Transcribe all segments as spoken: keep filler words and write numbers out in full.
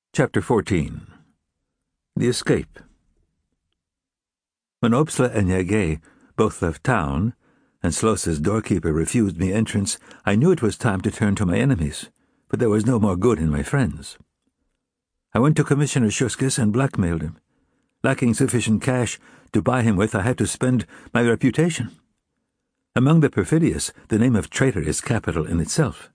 Chapter fourteen. The Escape. When Opsla and Yagay both left town, and Slos's doorkeeper refused me entrance, I knew it was time to turn to my enemies, but there was no more good in my friends. I went to Commissioner Shuskis and blackmailed him. Lacking sufficient cash to buy him with, I had to spend my reputation. Among the perfidious, the name of traitor is capital in itself.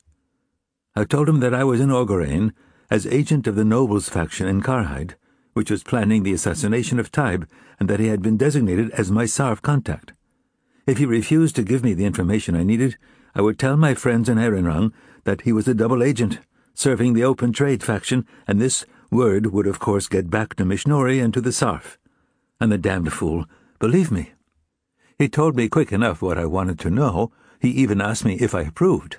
I told him that I was in Ogorane as agent of the nobles faction in Karhide, which was planning the assassination of Taib, and that he had been designated as my Sarv contact. If he refused to give me the information I needed, I would tell my friends in Erenrang that he was a double agent, serving the open trade faction, and this word would of course get back to Mishnori and to the Sarv. And the damned fool believed me. He told me quick enough what I wanted to know. He even asked me if I approved.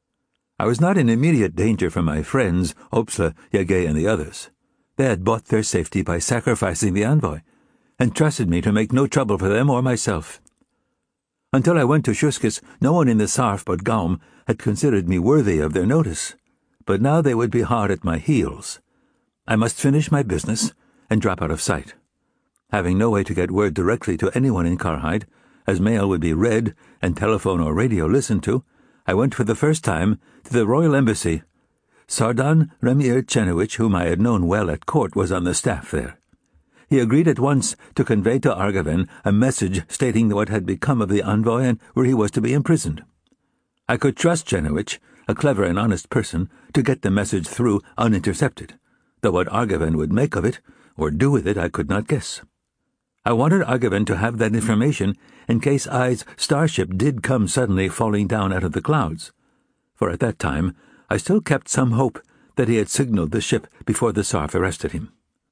I was not in immediate danger from my friends, Opsla, Yagay, and the others. They had bought their safety by sacrificing the envoy, and trusted me to make no trouble for them or myself. Until I went to Shuskis, no one in the Sarf but Gaum had considered me worthy of their notice, but now they would be hard at my heels. I must finish my business and drop out of sight. Having no way to get word directly to anyone in Karhide, as mail would be read and telephone or radio listened to, I went for the first time to the royal embassy. Sardan Remir Chenowich, whom I had known well at court, was on the staff there. He agreed at once to convey to Argaven a message stating what had become of the envoy and where he was to be imprisoned. I could trust Chenowich, a clever and honest person, to get the message through unintercepted, though what Argaven would make of it, or do with it, I could not guess. I wanted Argaven to have that information in case Ai's starship did come suddenly falling down out of the clouds, for at that time I still kept some hope that he had signaled the ship before the Sarf arrested him.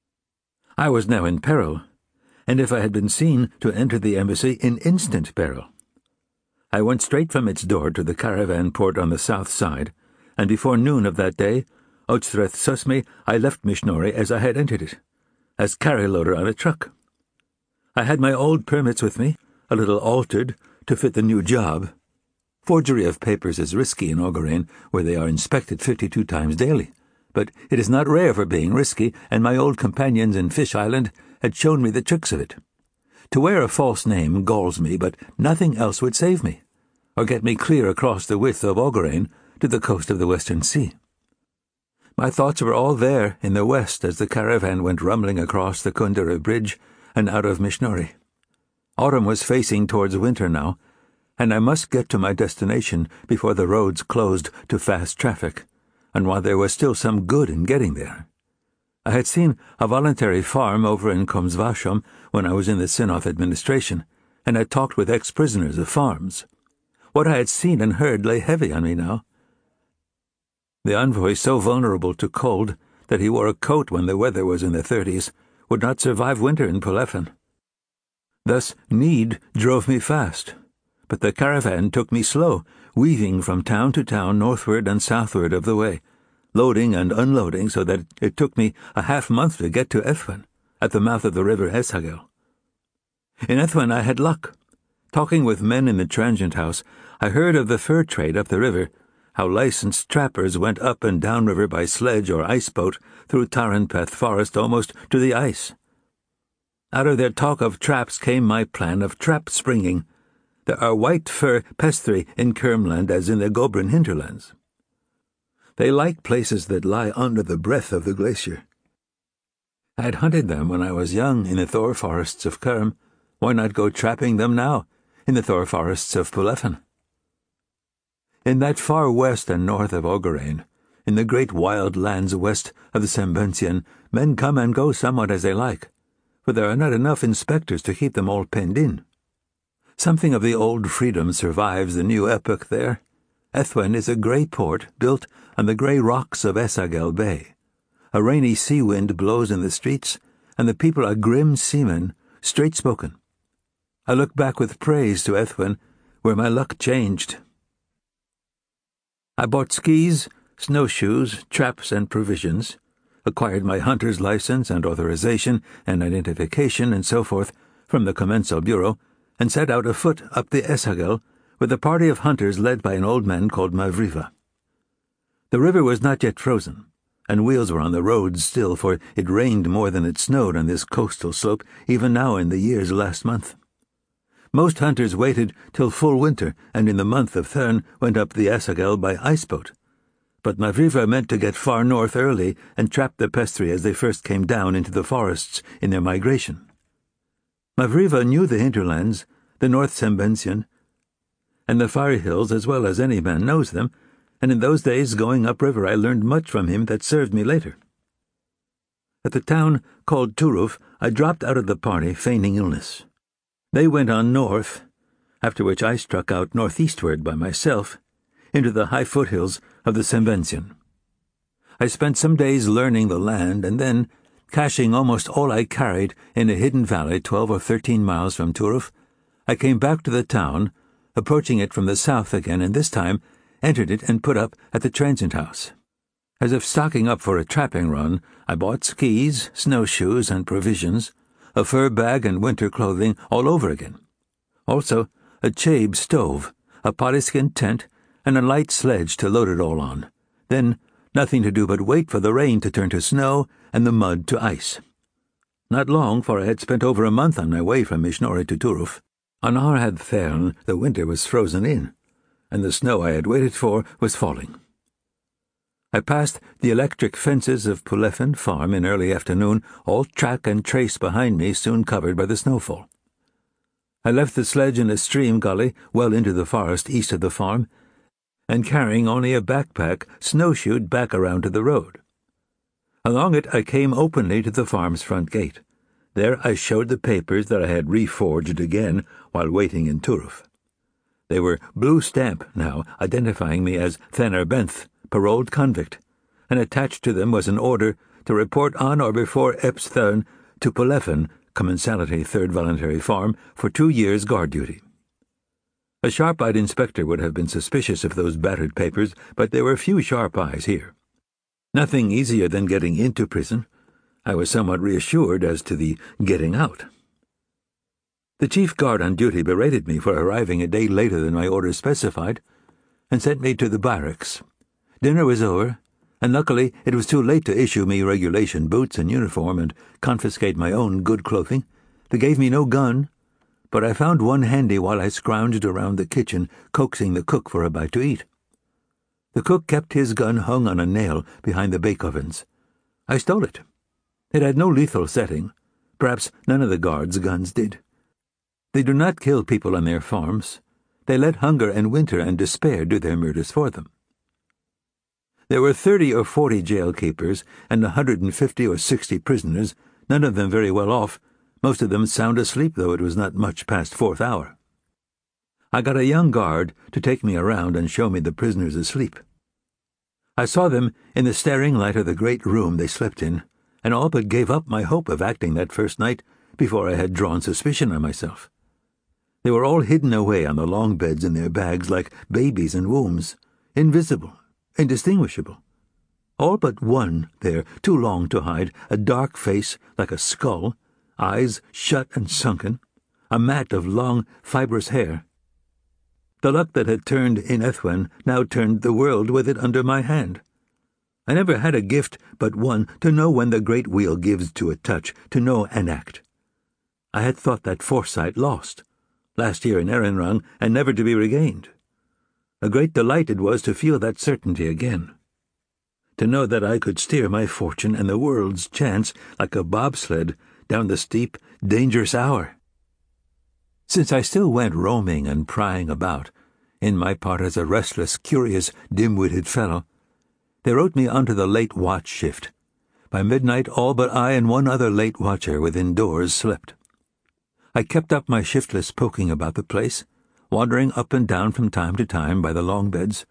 I was now in peril, and if I had been seen to enter the embassy, in instant peril. I went straight from its door to the caravan port on the south side, and before noon of that day, Ochthreth Susme, I left Mishnori as I had entered it, as carry-loader on a truck. I had my old permits with me, a little altered to fit the new job. Forgery of papers is risky in Ogorane, where they are inspected fifty-two times daily, but it is not rare for being risky, and my old companions in Fish Island had shown me the tricks of it. To wear a false name galls me, but nothing else would save me, or get me clear across the width of Ogorane to the coast of the Western Sea. My thoughts were all there in the west as the caravan went rumbling across the Kundera Bridge and out of Mishnori. Autumn was facing towards winter now, and I must get to my destination before the roads closed to fast traffic, and while there was still some good in getting there. I had seen a voluntary farm over in Komsvasham when I was in the Sinoth administration, and had talked with ex-prisoners of farms. What I had seen and heard lay heavy on me now. The envoy, so vulnerable to cold that he wore a coat when the weather was in the thirties, would not survive winter in Pulephen. Thus need drove me fast, but the caravan took me slow, weaving from town to town northward and southward of the way, loading and unloading so that it took me a half month to get to Ethwen, at the mouth of the river Esagel. In Ethwen I had luck. Talking with men in the transient house, I heard of the fur trade up the river, how licensed trappers went up and down river by sledge or ice boat through Taranpeth forest almost to the ice. Out of their talk of traps came my plan of trap springing. There are white fur pestry in Kermland as in the Gobrin hinterlands. They like places that lie under the breath of the glacier. I had hunted them when I was young in the Thor forests of Kerm. Why not go trapping them now in the Thor forests of Pulephen? In that far west and north of Ogorane, in the great wild lands west of the Sembentian, men come and go somewhat as they like, for there are not enough inspectors to keep them all penned in. Something of the old freedom survives the new epoch there. Ethwen is a grey port built on the grey rocks of Esagel Bay. A rainy sea wind blows in the streets, and the people are grim seamen, straight-spoken. I look back with praise to Ethwen, where my luck changed. I bought skis, snowshoes, traps, and provisions, acquired my hunter's license and authorization and identification and so forth from the Commensal Bureau, and set out afoot up the Esagel with a party of hunters led by an old man called Mavriva. The river was not yet frozen, and wheels were on the roads still, for it rained more than it snowed on this coastal slope, even now in the year's last month. Most hunters waited till full winter, and in the month of Thurn went up the Asagel by iceboat. But Mavriva meant to get far north early and trap the Pestri as they first came down into the forests in their migration. Mavriva knew the hinterlands, the North Sembensian, and the fiery hills as well as any man knows them, and in those days going upriver I learned much from him that served me later. At the town called Turuf I dropped out of the party, feigning illness. They went on north, after which I struck out northeastward by myself, into the high foothills of the Sembensian. I spent some days learning the land, and then, caching almost all I carried in a hidden valley twelve or thirteen miles from Turuf, I came back to the town, approaching it from the south again, and this time entered it and put up at the transient house. As if stocking up for a trapping run, I bought skis, snowshoes, and provisions, a fur bag and winter clothing all over again. Also, a chabe stove, a potty-skin tent, and a light sledge to load it all on. Then, nothing to do but wait for the rain to turn to snow and the mud to ice. Not long, for I had spent over a month on my way from Mishnori to Turuf. On Arhad Thern the winter was frozen in, and the snow I had waited for was falling. I passed the electric fences of Pulefen farm in early afternoon, all track and trace behind me soon covered by the snowfall. I left the sledge in a stream gully well into the forest east of the farm, and carrying only a backpack, snowshoed back around to the road. Along it I came openly to the farm's front gate. There I showed the papers that I had reforged again while waiting in Turuf. They were blue stamp now, identifying me as Thaner Benth, paroled convict, and attached to them was an order to report on or before Epps Thurn to Pulefen, Commensality Third Voluntary Farm, for two years' guard duty. A sharp-eyed inspector would have been suspicious of those battered papers, but there were few sharp eyes here. Nothing easier than getting into prison. I was somewhat reassured as to the getting out. The chief guard on duty berated me for arriving a day later than my orders specified, and sent me to the barracks. Dinner was over, and luckily it was too late to issue me regulation boots and uniform and confiscate my own good clothing. They gave me no gun, but I found one handy while I scrounged around the kitchen, coaxing the cook for a bite to eat. The cook kept his gun hung on a nail behind the bake ovens. I stole it. It had no lethal setting. Perhaps none of the guards' guns did. They do not kill people on their farms. They let hunger and winter and despair do their murders for them. There were thirty or forty jail keepers and a hundred and fifty or sixty prisoners, none of them very well off, most of them sound asleep, though it was not much past fourth hour. I got a young guard to take me around and show me the prisoners asleep. I saw them in the staring light of the great room they slept in, and all but gave up my hope of acting that first night before I had drawn suspicion on myself. They were all hidden away on the long beds in their bags like babies in wombs, invisible, indistinguishable. All but one there, too long to hide, a dark face like a skull, eyes shut and sunken, a mat of long, fibrous hair. The luck that had turned in Ethwen now turned the world with it under my hand. I never had a gift but one, to know when the great wheel gives to a touch, to know and act. I had thought that foresight lost, last year in Erenrang, and never to be regained. A great delight it was to feel that certainty again, to know that I could steer my fortune and the world's chance like a bobsled down the steep, dangerous hour. Since I still went roaming and prying about, in my part as a restless, curious, dim-witted fellow, they wrote me onto the late watch shift. By midnight all but I and one other late watcher within doors slept. I kept up my shiftless poking about the place, wandering up and down from time to time by the long beds.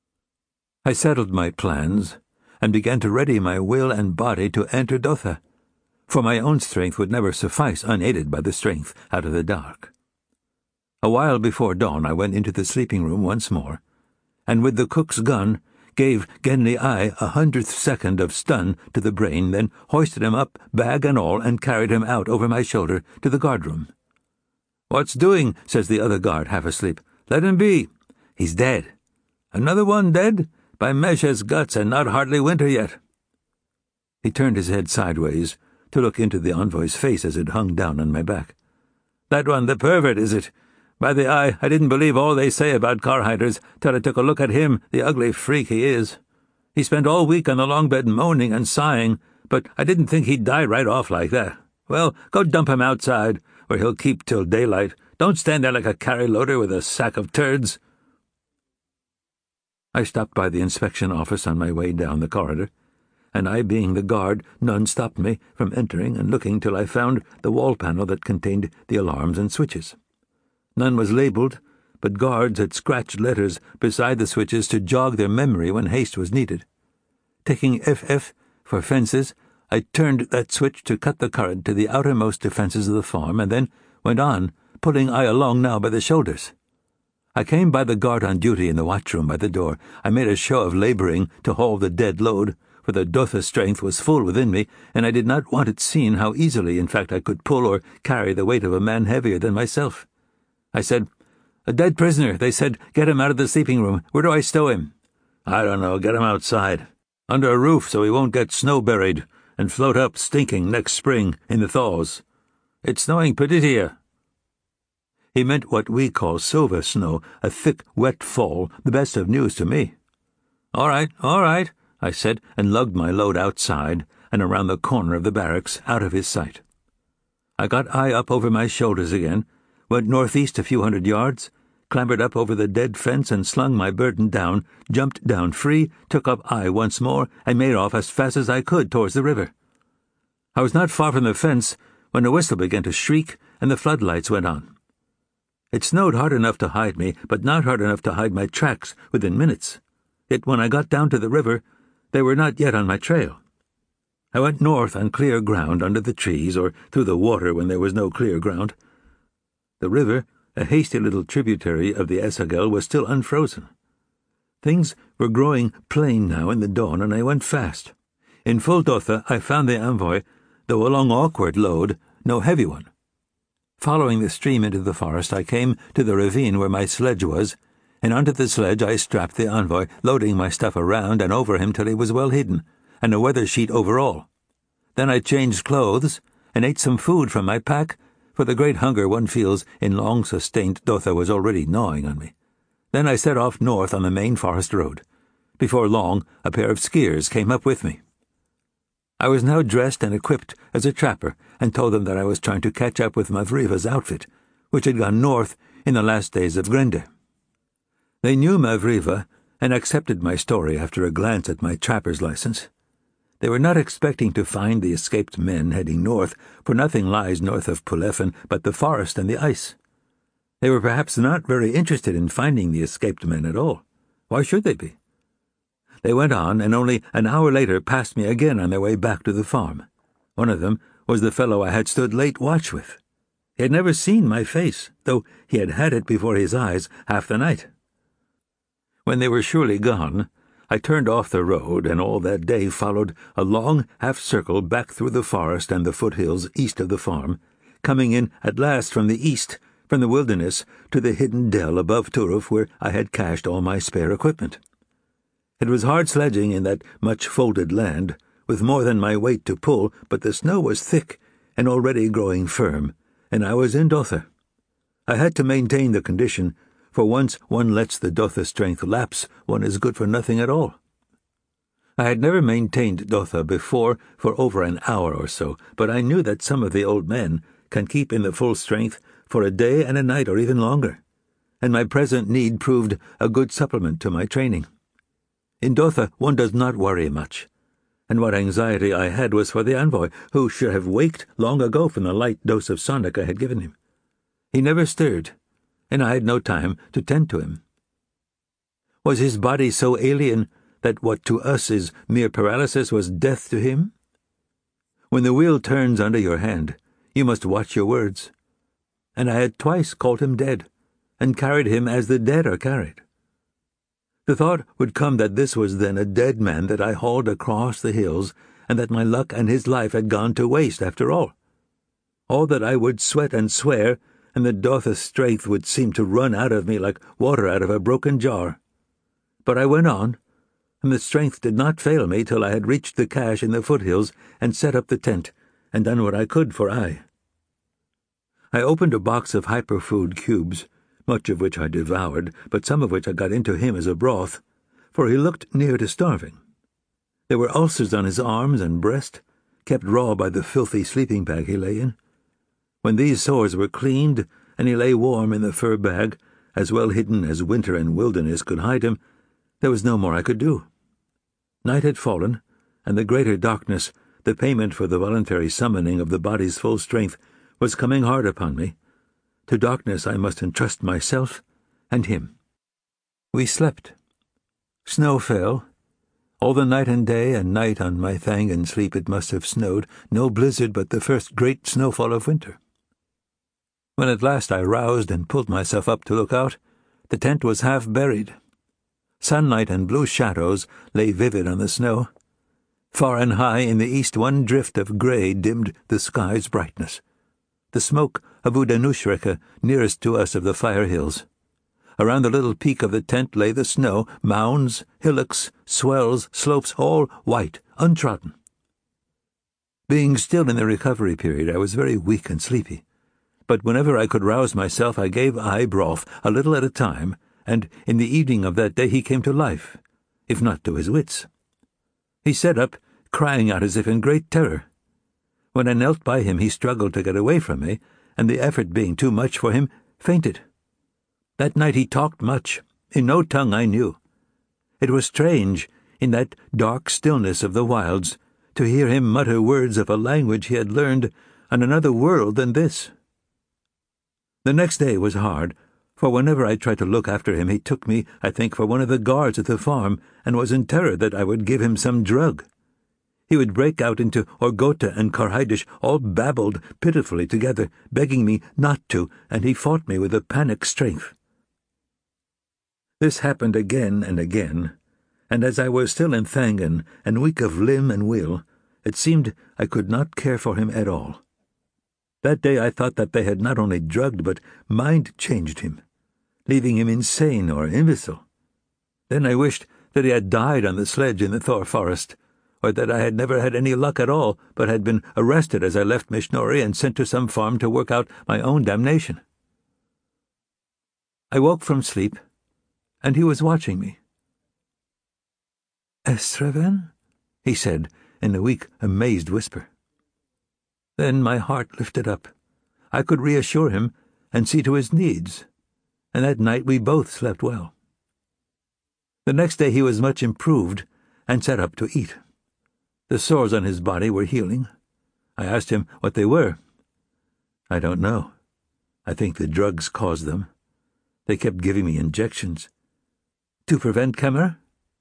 I settled my plans, and began to ready my will and body to enter Dotha, for my own strength would never suffice unaided by the strength out of the dark. A while before dawn I went into the sleeping room once more, and with the cook's gun gave Genli I a hundredth second of stun to the brain, then hoisted him up, bag and all, and carried him out over my shoulder to the guardroom. "What's doing?" says the other guard, half asleep. "Let him be. He's dead." "Another one dead? By Mesha's guts, and not hardly winter yet." He turned his head sideways to look into the envoy's face as it hung down on my back. "That one, the pervert, is it? By the eye, I didn't believe all they say about car-hiders till I took a look at him, the ugly freak he is. He spent all week on the long bed moaning and sighing, but I didn't think he'd die right off like that. Well, go dump him outside, where he'll keep till daylight. Don't stand there like a carry-loader with a sack of turds." I stopped by the inspection office on my way down the corridor, and I, being the guard, none stopped me from entering and looking till I found the wall panel that contained the alarms and switches. None was labelled, but guards had scratched letters beside the switches to jog their memory when haste was needed. Taking F F for fences, I turned that switch to cut the current to the outermost defences of the farm, and then went on, pulling I along now by the shoulders. I came by the guard on duty in the watchroom by the door. I made a show of labouring to haul the dead load, for the Dotha strength was full within me, and I did not want it seen how easily, in fact, I could pull or carry the weight of a man heavier than myself. I said, "A dead prisoner," they said. "Get him out of the sleeping room. Where do I stow him?" "I don't know. Get him outside. Under a roof so he won't get snow-buried and float up stinking next spring in the thaws. It's snowing pretty here." He meant what we call silver snow, a thick, wet fall, the best of news to me. "All right, all right," I said, and lugged my load outside and around the corner of the barracks, out of his sight. I got I up over my shoulders again, went northeast a few hundred yards, clambered up over the dead fence and slung my burden down, jumped down free, took up I once more, and made off as fast as I could towards the river. I was not far from the fence when a whistle began to shriek and the floodlights went on. It snowed hard enough to hide me, but not hard enough to hide my tracks within minutes. Yet when I got down to the river, they were not yet on my trail. I went north on clear ground under the trees, or through the water when there was no clear ground. The river, a hasty little tributary of the Esagel, was still unfrozen. Things were growing plain now in the dawn, and I went fast. In full Dotha I found the envoy, though a long awkward load, no heavy one. Following the stream into the forest, I came to the ravine where my sledge was, and onto the sledge I strapped the envoy, loading my stuff around and over him till he was well hidden, and a weather sheet over all. Then I changed clothes, and ate some food from my pack, for the great hunger one feels in long-sustained Dotha was already gnawing on me. Then I set off north on the main forest road. Before long, a pair of skiers came up with me. I was now dressed and equipped as a trapper, and told them that I was trying to catch up with Mavriva's outfit, which had gone north in the last days of Grinde. They knew Mavriva, and accepted my story after a glance at my trapper's license. They were not expecting to find the escaped men heading north, for nothing lies north of Pulefin but the forest and the ice. They were perhaps not very interested in finding the escaped men at all. Why should they be? They went on, and only an hour later passed me again on their way back to the farm. One of them was the fellow I had stood late watch with. He had never seen my face, though he had had it before his eyes half the night. When they were surely gone, I turned off the road, and all that day followed a long half-circle back through the forest and the foothills east of the farm, coming in at last from the east, from the wilderness, to the hidden dell above Turuf where I had cached all my spare equipment. It was hard sledging in that much-folded land, with more than my weight to pull, but the snow was thick and already growing firm, and I was in Dotha. I had to maintain the condition, for once one lets the Dotha strength lapse, one is good for nothing at all. I had never maintained Dotha before for over an hour or so, but I knew that some of the old men can keep in the full strength for a day and a night or even longer, and my present need proved a good supplement to my training. In Dotha one does not worry much, and what anxiety I had was for the envoy, who should have waked long ago from the light dose of sonic I had given him. He never stirred, and I had no time to tend to him. Was his body so alien that what to us is mere paralysis was death to him? When the wheel turns under your hand, you must watch your words, and I had twice called him dead, and carried him as the dead are carried. The thought would come that this was then a dead man that I hauled across the hills, and that my luck and his life had gone to waste after all. All that I would sweat and swear, and the Dotha strength would seem to run out of me like water out of a broken jar. But I went on, and the strength did not fail me till I had reached the cache in the foothills and set up the tent, and done what I could for I. I opened a box of hyperfood cubes, much of which I devoured, but some of which I got into him as a broth, for he looked near to starving. There were ulcers on his arms and breast, kept raw by the filthy sleeping bag he lay in. When these sores were cleaned, and he lay warm in the fur bag, as well hidden as winter and wilderness could hide him, there was no more I could do. Night had fallen, and the greater darkness, the payment for the voluntary summoning of the body's full strength, was coming hard upon me. To darkness I must entrust myself and him. We slept. Snow fell. All the night and day and night on my Thangan sleep it must have snowed, no blizzard but the first great snowfall of winter. When at last I roused and pulled myself up to look out, the tent was half buried. Sunlight and blue shadows lay vivid on the snow. Far and high in the east one drift of grey dimmed the sky's brightness. The smoke of Udanushrekha, nearest to us of the fire hills. Around the little peak of the tent lay the snow, mounds, hillocks, swells, slopes, all white, untrodden. Being still in the recovery period, I was very weak and sleepy. But whenever I could rouse myself, I gave I broth, a little at a time, and in the evening of that day he came to life, if not to his wits. He sat up, crying out as if in great terror. When I knelt by him, he struggled to get away from me, and the effort being too much for him, fainted. That night he talked much, in no tongue I knew. It was strange, in that dark stillness of the wilds, to hear him mutter words of a language he had learned on another world than this. The next day was hard, for whenever I tried to look after him, he took me, I think, for one of the guards at the farm, and was in terror that I would give him some drug. He would break out into Orgota and Karhaidish, all babbled pitifully together, begging me not to, and he fought me with a panic strength. This happened again and again, and as I was still in Thangan, and weak of limb and will, it seemed I could not care for him at all. That day I thought that they had not only drugged but mind-changed him, leaving him insane or imbecile. Then I wished that he had died on the sledge in the Thor forest, or that I had never had any luck at all, but had been arrested as I left Mishnori and sent to some farm to work out my own damnation. I woke from sleep, and he was watching me. "Estreven?" he said, in a weak, amazed whisper. Then my heart lifted up. I could reassure him and see to his needs, and that night we both slept well. The next day he was much improved, and sat up to eat. The sores on his body were healing. I asked him what they were. "I don't know. I think the drugs caused them. They kept giving me injections. To prevent Khmer?"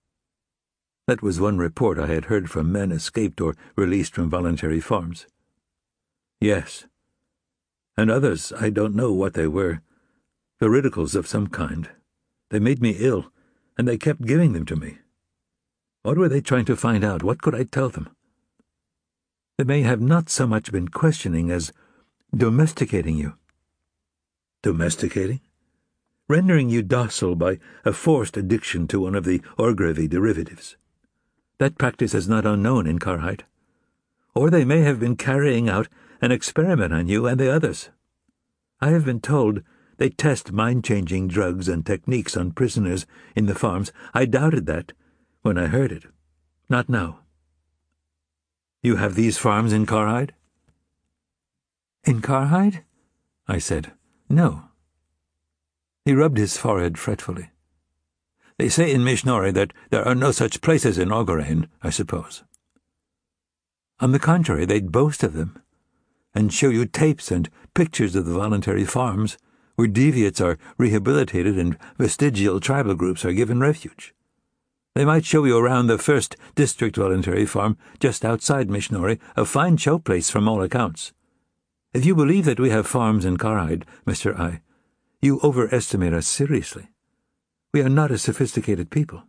That was one report I had heard from men escaped or released from voluntary farms. "Yes. And others, I don't know what they were. Veridicals of some kind. They made me ill, and they kept giving them to me. What were they trying to find out? What could I tell them? They may have not so much been questioning as domesticating you." "Domesticating?" "Rendering you docile by a forced addiction to one of the Orgrevi derivatives. That practice is not unknown in Karhide. Or they may have been carrying out an experiment on you and the others. I have been told they test mind-changing drugs and techniques on prisoners in the farms. I doubted that when I heard it. Not now." "You have these farms in Karhide?" "In Karhide?" I said. "No." He rubbed his forehead fretfully. "They say in Mishnori that there are no such places in Orgorain, I suppose." "On the contrary, they'd boast of them, and show you tapes and pictures of the voluntary farms, where deviates are rehabilitated and vestigial tribal groups are given refuge. They might show you around the first district voluntary farm, just outside Mishnori, a fine showplace from all accounts. If you believe that we have farms in Karhide, Mister I, you overestimate us seriously. We are not a sophisticated people."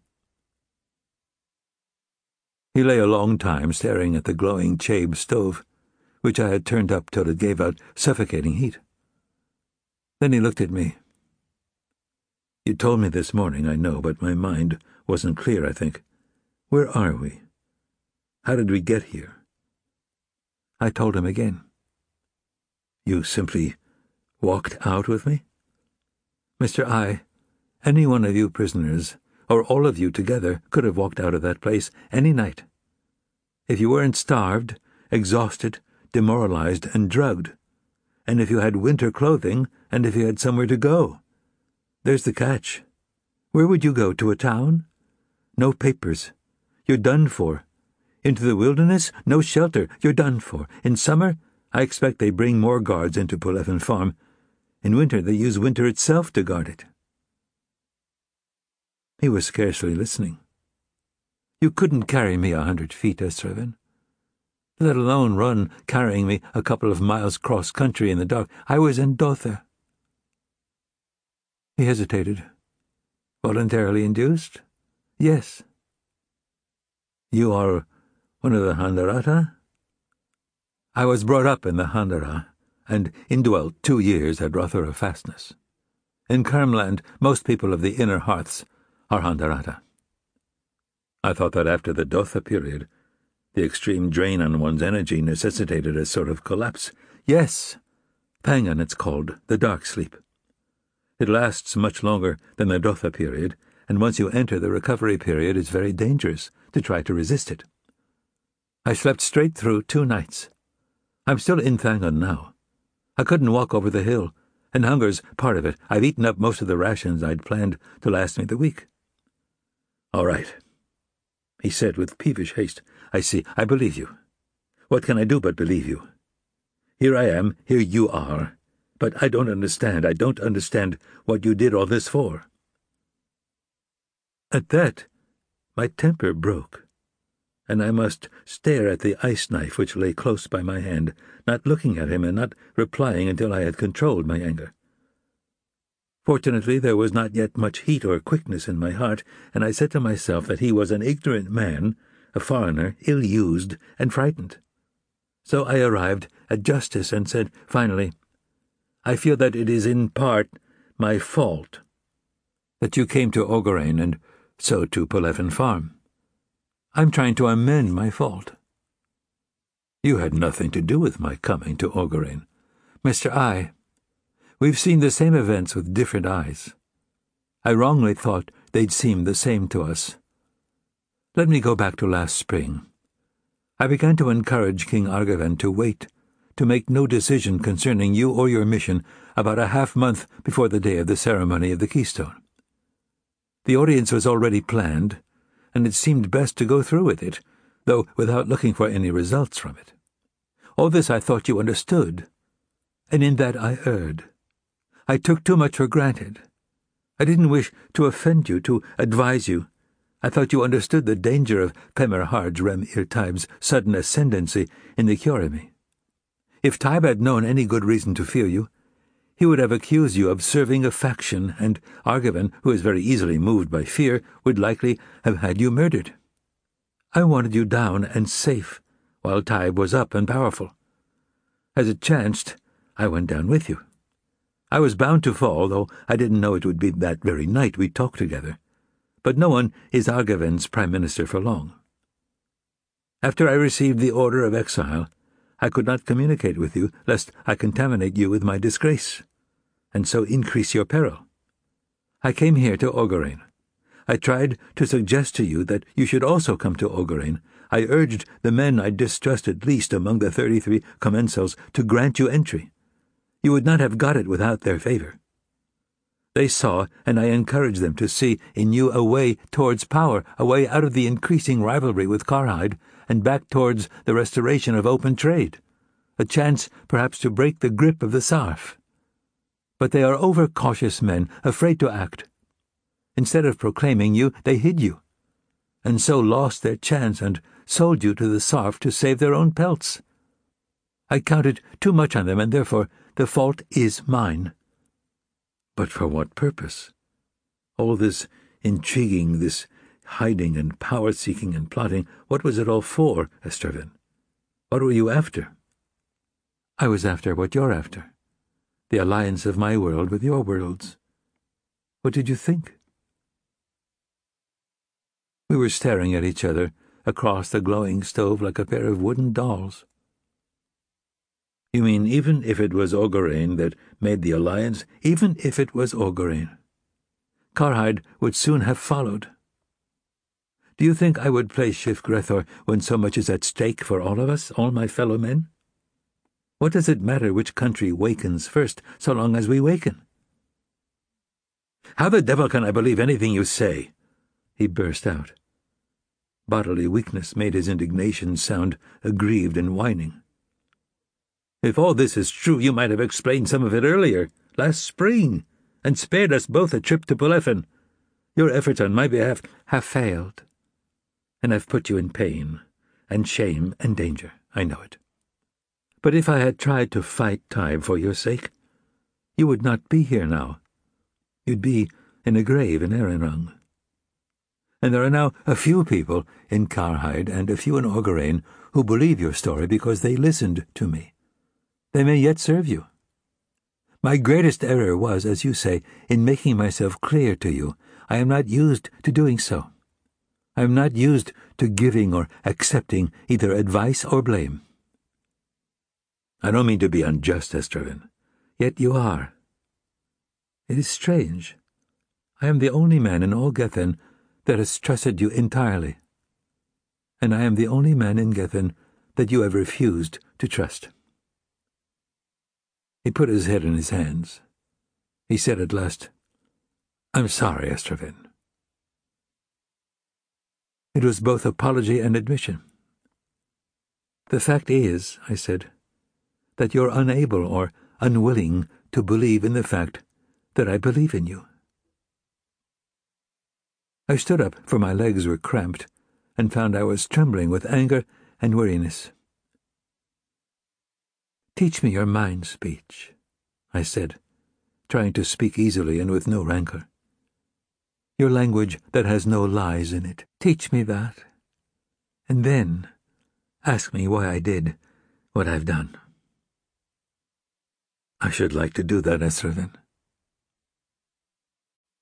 He lay a long time staring at the glowing Chabe stove, which I had turned up till it gave out suffocating heat. Then he looked at me. "You told me this morning, I know, but my mind wasn't clear, I think. Where are we? How did we get here? I told him again. You simply walked out with me? Mister I, any one of you prisoners, or all of you together, could have walked out of that place any night. If you weren't starved, exhausted, demoralized, and drugged, and if you had winter clothing, and if you had somewhere to go. There's the catch. Where would you go, to a town? No papers. You're done for. Into the wilderness? No shelter. You're done for. In summer, I expect they bring more guards into Pulefin Farm. In winter, they use winter itself to guard it. He was scarcely listening. You couldn't carry me a hundred feet, Estroven. Let alone run carrying me a couple of miles cross-country in the dark. I was in Dotha. He hesitated. Voluntarily induced? Yes. You are one of the Handaratta? I was brought up in the Handara, and indwelt two years at Rothera Fastness. In Kermland, most people of the inner hearths are Handaratta. I thought that after the Dotha period, the extreme drain on one's energy necessitated a sort of collapse. Yes, Pangan it's called, the dark sleep. It lasts much longer than the Dotha period, and once you enter the recovery period, it's very dangerous to try to resist it. I slept straight through two nights. I'm still in Thangon now. I couldn't walk over the hill, and hunger's part of it. I've eaten up most of the rations I'd planned to last me the week. All right, he said with peevish haste. I see. I believe you. What can I do but believe you? Here I am, here you are, but I don't understand. I don't understand what you did all this for. At that, my temper broke, and I must stare at the ice knife which lay close by my hand, not looking at him and not replying until I had controlled my anger. Fortunately, there was not yet much heat or quickness in my heart, and I said to myself that he was an ignorant man, a foreigner, ill-used, and frightened. So I arrived at justice and said, finally, I feel that it is in part my fault that you came to Ogorane and so to Pulefin Farm. I'm trying to amend my fault. You had nothing to do with my coming to Ogorane. Mister I, we've seen the same events with different eyes. I wrongly thought they'd seem the same to us. Let me go back to last spring. I began to encourage King Argaven to wait, to make no decision concerning you or your mission about a half-month before the day of the ceremony of the Keystone. The audience was already planned, and it seemed best to go through with it, though without looking for any results from it. All this I thought you understood, and in that I erred. I took too much for granted. I didn't wish to offend you, to advise you. I thought you understood the danger of Pemerhard's Rem-Ir-Taib's sudden ascendancy in the Kyorimi. If Taib had known any good reason to fear you, he would have accused you of serving a faction, and Argaven, who is very easily moved by fear, would likely have had you murdered. I wanted you down and safe, while Taib was up and powerful. As it chanced, I went down with you. I was bound to fall, though I didn't know it would be that very night we talked together. But no one is Argaven's prime minister for long. After I received the order of exile, I could not communicate with you, lest I contaminate you with my disgrace, and so increase your peril. I came here to Ogorane. I tried to suggest to you that you should also come to Ogorane. I urged the men I distrusted least among the thirty-three commensals to grant you entry. You would not have got it without their favor. They saw, and I encouraged them to see in you a way towards power, a way out of the increasing rivalry with Karhide, and back towards the restoration of open trade, a chance perhaps to break the grip of the Sarf. But they are overcautious men, afraid to act. Instead of proclaiming you, they hid you, and so lost their chance and sold you to the Sarf to save their own pelts. I counted too much on them, and therefore the fault is mine. But for what purpose? All this intriguing, this hiding and power-seeking and plotting, what was it all for, Estroven? What were you after? I was after what you're after, the alliance of my world with your worlds. What did you think? We were staring at each other across the glowing stove like a pair of wooden dolls. You mean even if it was Ogorrhain that made the alliance, even if it was Ogorrhain, Karhide would soon have followed? Do you think I would play Shif Grethor when so much is at stake for all of us, all my fellow men? What does it matter which country wakens first, so long as we waken? How the devil can I believe anything you say? He burst out. Bodily weakness made his indignation sound aggrieved and whining. If all this is true, you might have explained some of it earlier, last spring, and spared us both a trip to Pulefin. Your efforts on my behalf have failed, and I've put you in pain, and shame, and danger. I know it. But if I had tried to fight time for your sake, you would not be here now. You'd be in a grave in Erenrung. And there are now a few people in Karhide and a few in Ogorrhain who believe your story because they listened to me. They may yet serve you. My greatest error was, as you say, in making myself clear to you. I am not used to doing so. I am not used to giving or accepting either advice or blame. I don't mean to be unjust, Estervin, yet you are. It is strange. I am the only man in all Gethen that has trusted you entirely, and I am the only man in Gethen that you have refused to trust. He put his head in his hands. He said at last, I'm sorry, Estervin. It was both apology and admission. The fact is, I said, that you're unable or unwilling to believe in the fact that I believe in you. I stood up, for my legs were cramped, and found I was trembling with anger and weariness. Teach me your mind speech, I said, trying to speak easily and with no rancor. Your language that has no lies in it. Teach me that, and then ask me why I did what I've done. I should like to do that, Estervin.